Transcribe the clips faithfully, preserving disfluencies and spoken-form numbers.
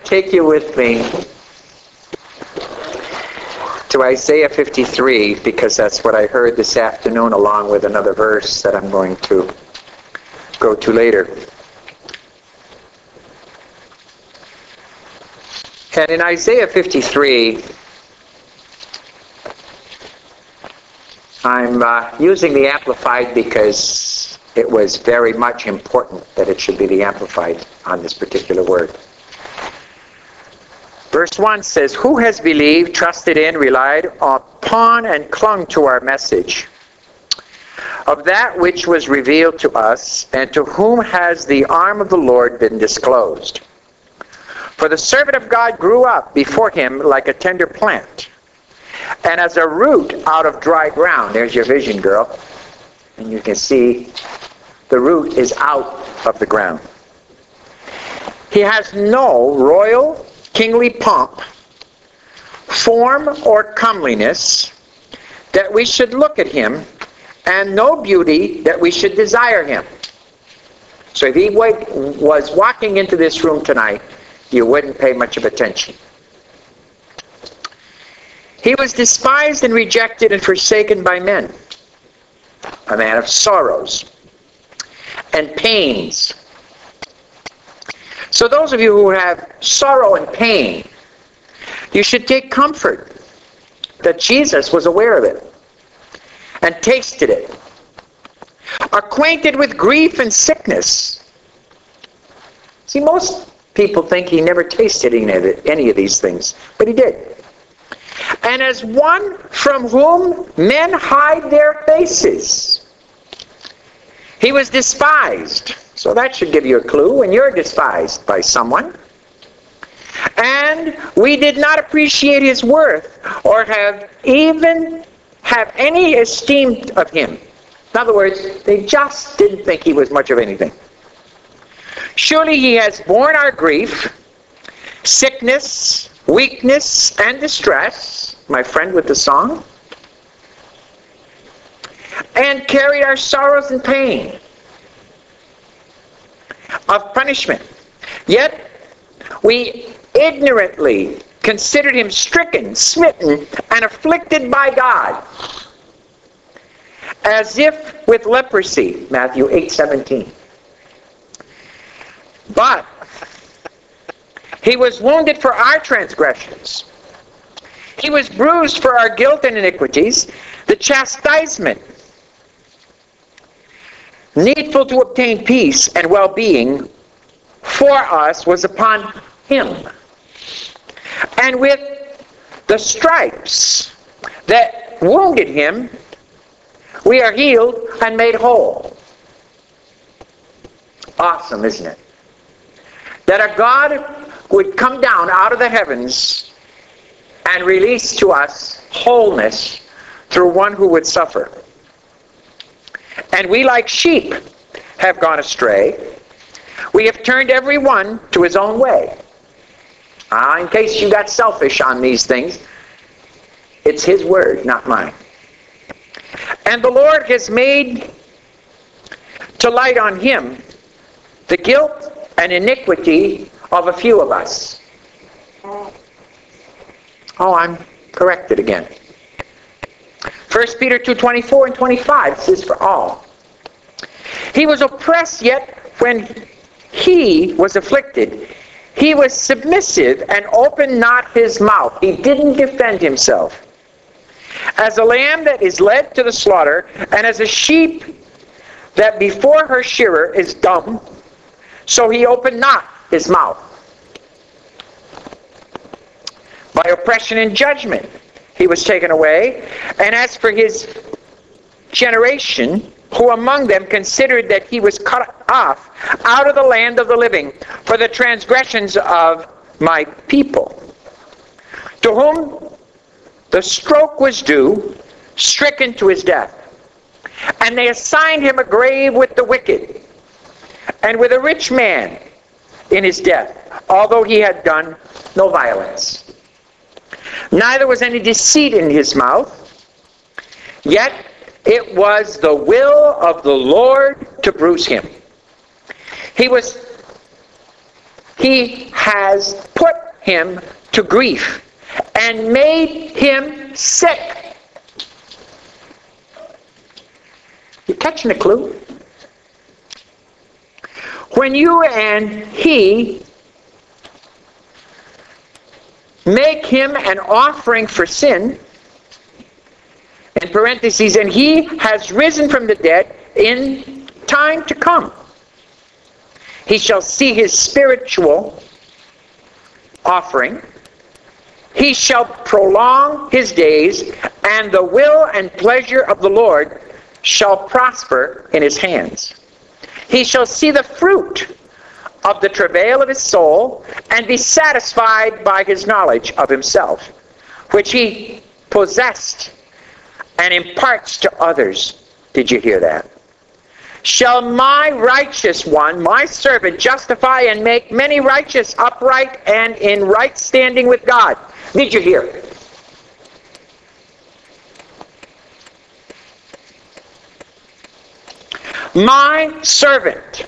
take you with me to Isaiah fifty-three, because that's what I heard this afternoon, along with another verse that I'm going to go to later. And in Isaiah fifty-three, I'm uh, using the Amplified because it was very much important that it should be the Amplified on this particular word. Verse one says, "Who has believed, trusted in, relied upon, and clung to our message of that which was revealed to us, and to whom has the arm of the Lord been disclosed? For the servant of God grew up before him like a tender plant, and as a root out of dry ground." There's your vision, girl. And you can see the root is out of the ground. "He has no royal, kingly pomp, form, or comeliness, that we should look at him, and no beauty that we should desire him." So if he was walking into this room tonight, you wouldn't pay much of attention. "He was despised and rejected and forsaken by men, a man of sorrows and pains." So those of you who have sorrow and pain, you should take comfort that Jesus was aware of it and tasted it. "Acquainted with grief and sickness." See, most people think he never tasted any of these things, but he did. "And as one from whom men hide their faces, he was despised." So that should give you a clue when you're despised by someone. "And we did not appreciate his worth, or have even have any esteem of him." In other words, they just didn't think he was much of anything. "Surely he has borne our grief, sickness, weakness, and distress," my friend with the song, "and carried our sorrows and pain of punishment. Yet we ignorantly considered him stricken, smitten, and afflicted by God, as if with leprosy." Matthew eight seventeen. "But he was wounded for our transgressions. He was bruised for our guilt and iniquities. The chastisement needful to obtain peace and well-being for us was upon him. And with the stripes that wounded him, we are healed and made whole." Awesome, isn't it? That a God would come down out of the heavens and release to us wholeness through one who would suffer. "And we like sheep have gone astray. We have turned every one to his own way." Ah, in case you got selfish on these things, it's his word, not mine. "And the Lord has made to light on him the guilt and iniquity of a few of us." Oh, I'm corrected again. First Peter two twenty-four and twenty-five says, "For all. He was oppressed, yet when he was afflicted, he was submissive and opened not his mouth." He didn't defend himself. "As a lamb that is led to the slaughter, and as a sheep that before her shearer is dumb, so he opened not his mouth. By oppression and judgment he was taken away. And as for his generation, who among them considered that he was cut off out of the land of the living for the transgressions of my people, to whom the stroke was due, stricken to his death. And they assigned him a grave with the wicked, and with a rich man in his death, although he had done no violence. Neither was any deceit in his mouth, yet it was the will of the Lord to bruise him. He was, he has put him to grief and made him sick. You catching the clue? When you and he make him an offering for sin, in parentheses, and he has risen from the dead in time to come, he shall see his spiritual offering. He shall prolong his days, and the will and pleasure of the Lord shall prosper in his hands. He shall see the fruit of the travail of his soul, and be satisfied by his knowledge of himself, which he possessed and imparts to others. Did you hear that? Shall my righteous one, my servant, justify and make many righteous, upright, and in right standing with God? Did you hear? My servant,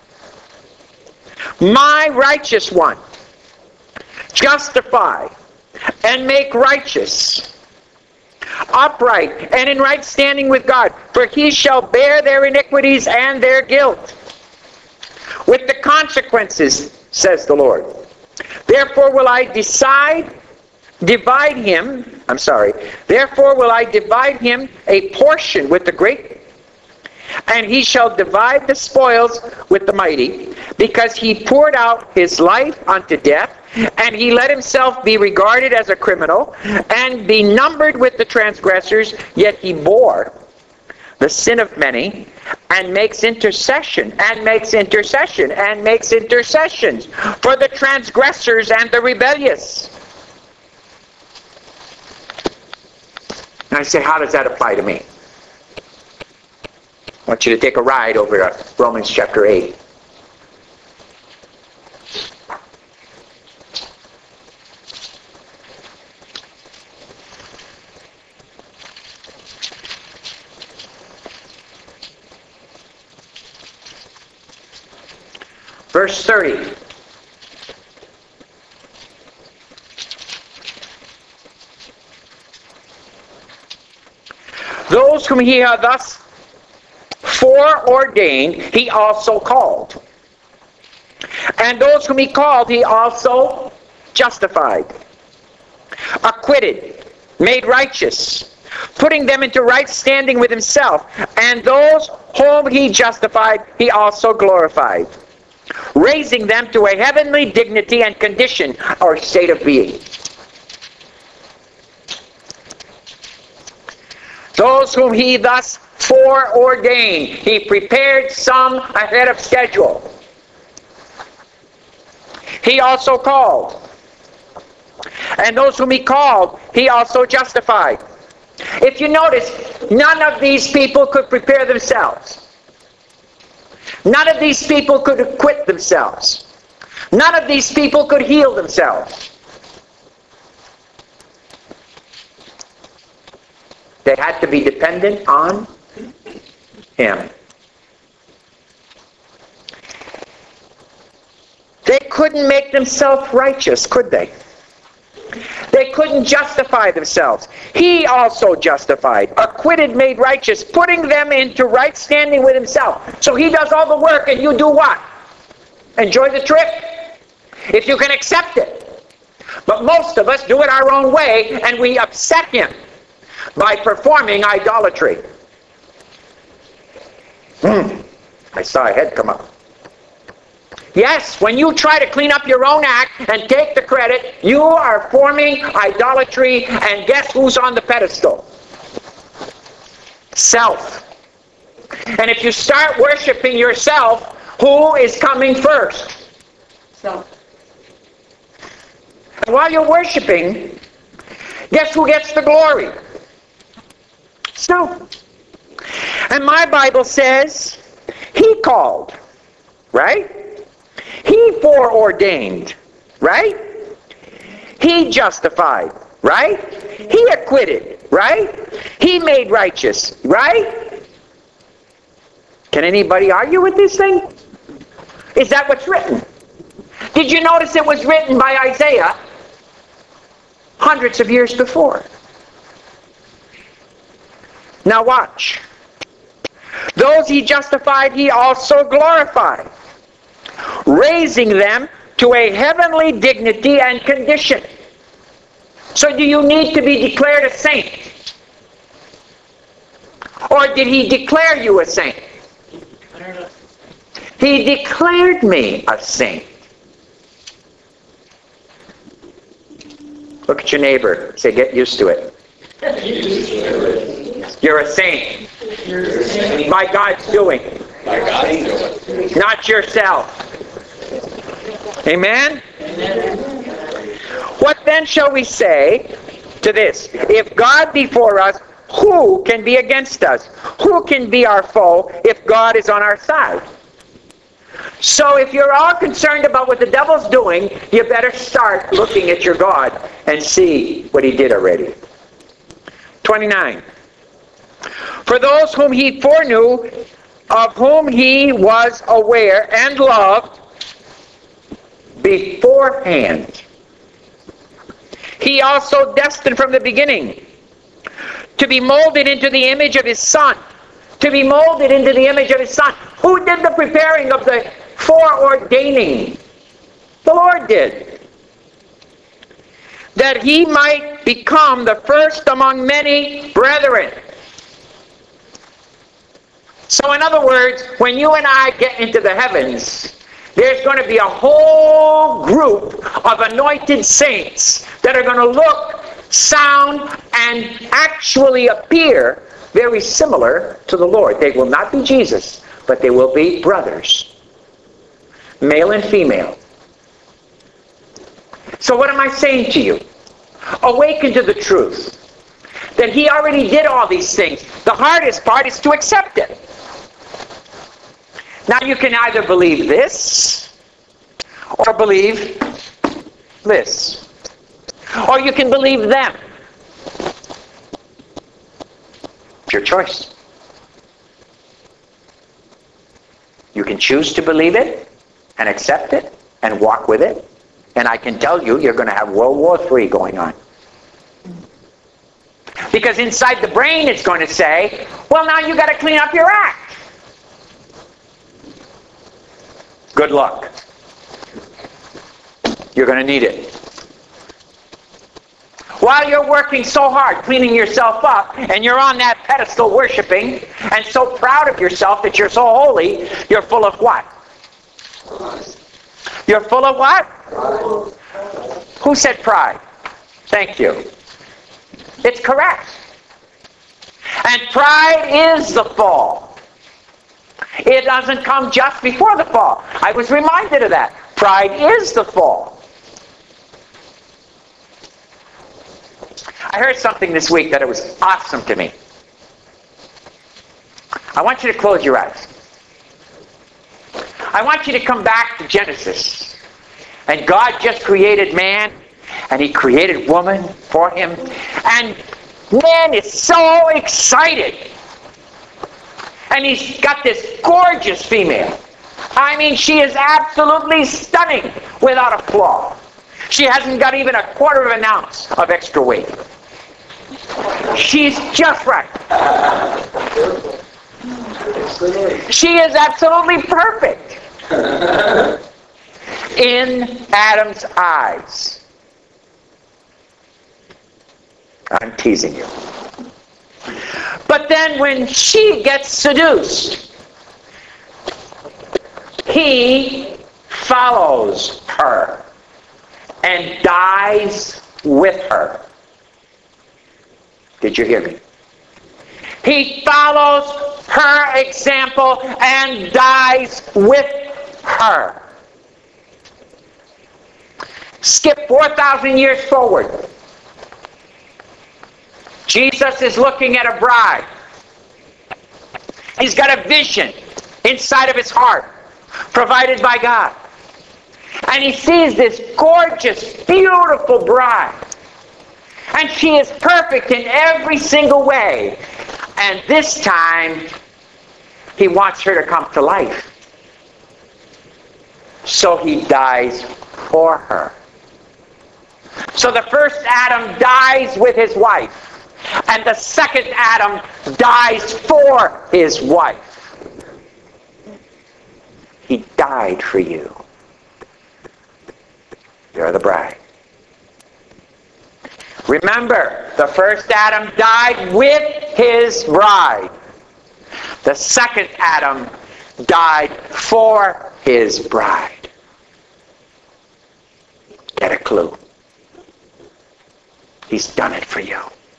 my righteous one, justify and make righteous, upright, and in right standing with God, for he shall bear their iniquities and their guilt with the consequences, says the Lord. Therefore will I decide, divide him, I'm sorry, therefore will I divide him a portion with the great, and he shall divide the spoils with the mighty, because he poured out his life unto death, and he let himself be regarded as a criminal, and be numbered with the transgressors, yet he bore the sin of many, and makes intercession, and makes intercession, and makes intercessions for the transgressors and the rebellious. And I say, how does that apply to me? I want you to take a ride over to Romans chapter eight. Verse thirty. Those whom he hath thus foreordained, he also called. And those whom he called, he also justified, acquitted, made righteous, putting them into right standing with himself. And those whom he justified, he also glorified, raising them to a heavenly dignity and condition, or state of being. Those whom he thus foreordained, he prepared some ahead of schedule. He also called. And those whom he called, he also justified. If you notice, none of these people could prepare themselves. None of these people could acquit themselves. None of these people could heal themselves. They had to be dependent on him. They couldn't make themselves righteous, could they? They couldn't justify themselves. He also justified, acquitted, made righteous, putting them into right standing with himself. So he does all the work and you do what? Enjoy the trip? If you can accept it. But most of us do it our own way, and we upset him by performing idolatry. Hmm. I saw a head come up. Yes, when you try to clean up your own act and take the credit, you are forming idolatry, and guess who's on the pedestal? Self. And if you start worshiping yourself, who is coming first? Self. And while you're worshiping, guess who gets the glory? Self. And my Bible says he called, right? He foreordained, right? He justified, right? He acquitted, right? He made righteous, right? Can anybody argue with this thing? Is that what's written? Did you notice it was written by Isaiah hundreds of years before. Now watch. Those he justified, he also glorified, raising them to a heavenly dignity and condition. So do you need to be declared a saint? Or did he declare you a saint? He declared me a saint. Look at your neighbor. Say, get used to it. You're a saint. By God's doing. By God's doing. Not yourself. Amen? What then shall we say to this? If God be for us, who can be against us? Who can be our foe if God is on our side? So if you're all concerned about what the devil's doing, you better start looking at your God and see what he did already. twenty-nine. For those whom he foreknew, of whom he was aware and loved beforehand, he also destined from the beginning to be molded into the image of his Son. To be molded into the image of his Son. Who did the preparing of the foreordaining? The Lord did. That he might become the first among many brethren. So in other words, when you and I get into the heavens, there's going to be a whole group of anointed saints that are going to look, sound, and actually appear very similar to the Lord. They will not be Jesus, but they will be brothers, male and female. So what am I saying to you? Awaken to the truth that he already did all these things. The hardest part is to accept it. Now you can either believe this or believe this. Or you can believe them. It's your choice. You can choose to believe it and accept it and walk with it. And I can tell you, you're going to have World War Three going on. Because inside the brain it's going to say, well, now you got to clean up your act. Good luck. You're going to need it. While you're working so hard, cleaning yourself up, and you're on that pedestal worshiping, and so proud of yourself that you're so holy, you're full of what? You're full of what? Who said pride? Thank you. It's correct. And pride is the fall. It doesn't come just before the fall. I was reminded of that. Pride is the fall. I heard something this week that it was awesome to me. I want you to close your eyes. I want you to come back to Genesis. And God just created man, and he created woman for him. And man is so excited. And he's got this gorgeous female. I mean, she is absolutely stunning without a flaw. She hasn't got even a quarter of an ounce of extra weight. She's just right. She is absolutely perfect in Adam's eyes. I'm teasing you. But then when she gets seduced, he follows her and dies with her. Did you hear me? He follows her example and dies with her. Skip four thousand years forward. Jesus is looking at a bride. He's got a vision inside of his heart, provided by God. And he sees this gorgeous, beautiful bride. And she is perfect in every single way. And this time, he wants her to come to life. So he dies for her. So the first Adam dies with his wife, and the second Adam dies for his wife. He died for you. You're the bride. Remember, the first Adam died with his bride. The second Adam died for his bride. Get a clue. He's done it for you.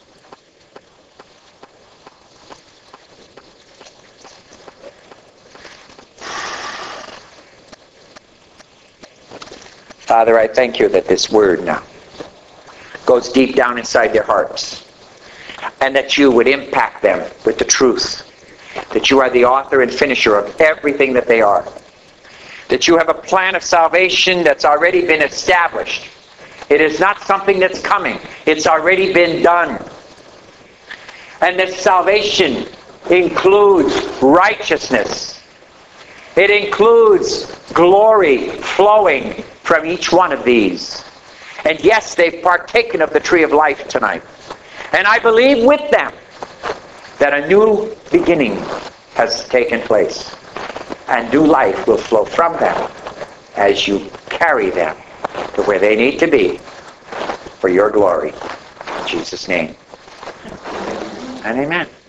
Father, I thank you that this word now goes deep down inside their hearts, and that you would impact them with the truth, that you are the author and finisher of everything that they are, that you have a plan of salvation that's already been established. It is not something that's coming. It's already been done. And this salvation includes righteousness. It includes glory flowing from each one of these. And yes, they've partaken of the tree of life tonight. And I believe with them that a new beginning has taken place. And new life will flow from them as you carry them to where they need to be for your glory. In Jesus' name. And amen.